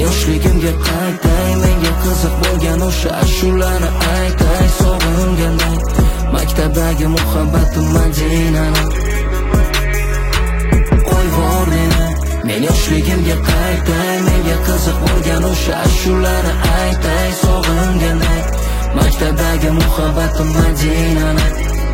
yoshligimga qaytay, menga qiziq bo'lgan o'sha ashulani aytay. Sog'inganday maktabdagi muhabbatim Madinani. Qo'yvor meni, men yoshligimga qaytay, menga qiziq bo'lgan o'sha ashulani aytay. Sog'inganday maktabdagi muhabbatim Madinani.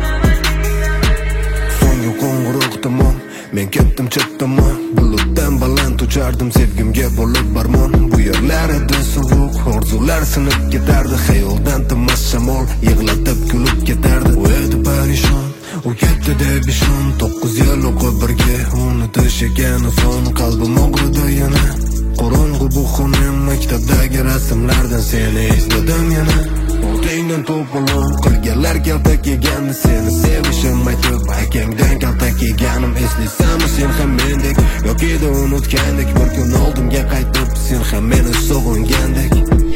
So'nggi qo'ng'iroqdaman, men ketdim chetdaman. Bulutdan baland uchardim sevgimga bo'lib barmon. Bu yerlarda sovuq orzular sinib ketardi, xayoldan tinmas shamol yig'latib kulib ketardi. U edi parishon, u ketdi deb ishon. 9 yil o'qib birga unutish ekan oson. Qalbim og'ridi yana, qorong'u bu xonam. Maktabdagi rasmlardan seni esladim yana. Ortingdan to'polon qilganlar kaltak yegandi, seni sevishim aytib akangdan kaltak yeganim. Eslaysanmi sen ham mendek, yoki da unutgandek? Bir kun oldimga qaytib sen ham meni sog'ingandek.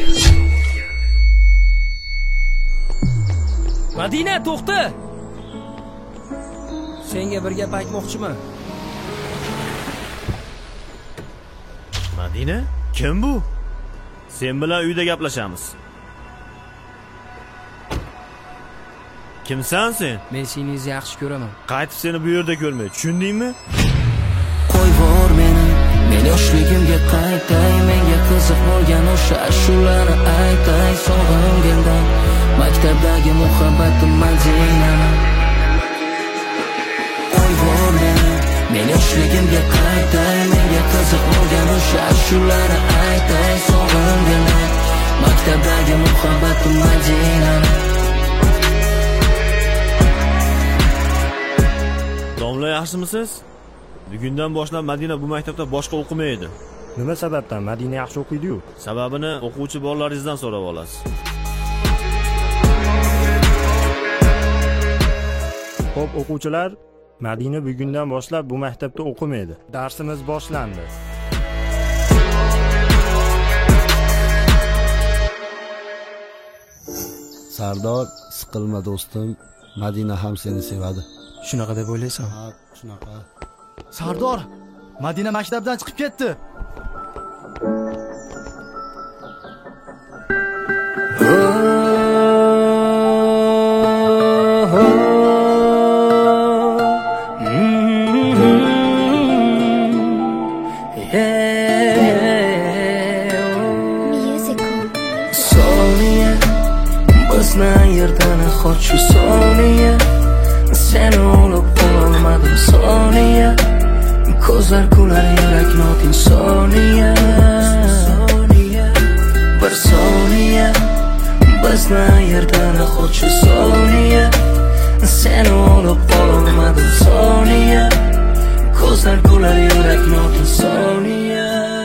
Madina, to'xta! Senga bir gap aytmoqchiman. Madina, kim bu? Sen bilan uyda gaplashamiz. Kimsan sen? Men seni yaxshi ko'raman. Qaytib seni bu yerda ko'rmay, tushundingmi? Qo'yvor meni, men yoshligimga qaytay, menga qiziq bo'lgan o'sha ashulani aytay. Sog'inganday maktabdagi muhabbatim Madinani. Qo'yvor meni, men yoshligimga qaytay, menga qiziq bo'lgan o'sha ashulani aytay. Sog'inganday maktabdagi muhabbatim Madinani. Domla, yaxshimisiz? Bugundan boshlab Madina bu maktabda boshqa o'qimaydi. Nima sababdan? Madina yaxshi o'qiydi-yu. Sababini o'quvchi bolalaringizdan so'rab olasiz. Xo'p, o'quvchilar, Madina bugundan boshlab bu maktabda o'qimaydi. Darsimiz boshlandi. Sardor, siqilma do'stim. Madina ham seni sevadi. Shunaqa deb o'ylaysan? Ha, shunaqa. Sardor, Madina maktabdan chiqib ketdi. Soniya, bizni yerdan xo'sh soniya. Seni olib qololmadim soniya. Ko'zlar kular, yurak notin soniya. Bir soniya, bizni yerdan xo'sh soniya. Seni olib qololmadim soniya. Ko'zlar kular, yurak notin soniya.